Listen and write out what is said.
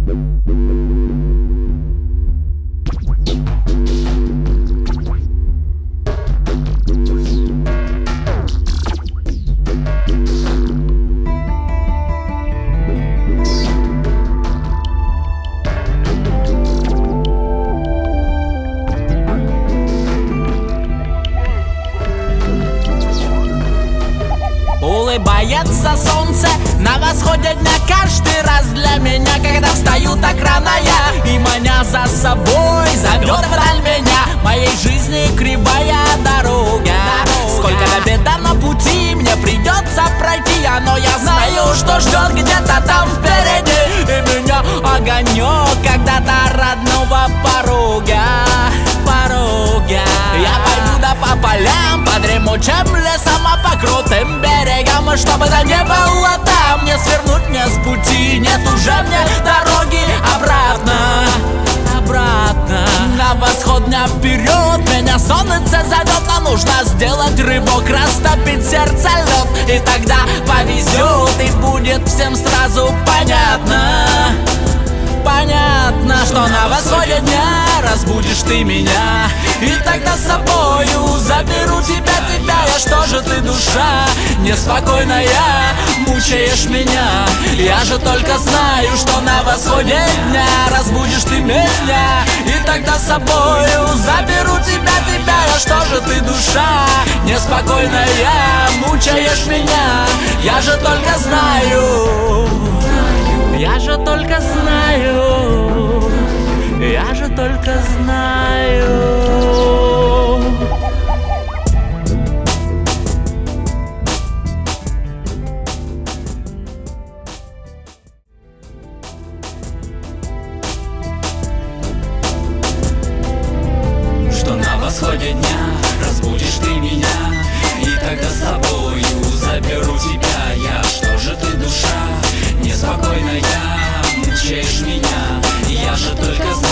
Улыбается солнце на восходе дня каждый раз для меня, когда встаю так рано я, и маня за собой зовет вдаль меня. Моей жизни кривая дорога, сколько беда на пути мне придется пройти, но я знаю, что ждет где-то там впереди, и меня огонек когда-то родного порога. Я пойду да по полям, по дремучим лесам, а по крутым берегам, чтобы да не было там, не свернуть мне с пути, нет уже мне дороги обратно. На восход дня вперед меня солнце зовет, но нужно сделать рывок, растопить сердце лед, и тогда повезет, и будет всем сразу понятно, что на восходе дня разбудишь ты меня, и тогда с собою заберу тебя. Я что же ты, душа неспокойная, мучаешь меня? Я же только знаю, что на восходе дня разбудишь ты меня, и тогда с собою заберу тебя. Я что же ты, душа неспокойная, мучаешь меня? Я же только знаю, я же только знаю, я же только знаю. Что на восходе дня разбудишь ты меня, и тогда с собою заберу тебя. Я что же ты, душа неспокойная, мучаешь меня? Я же только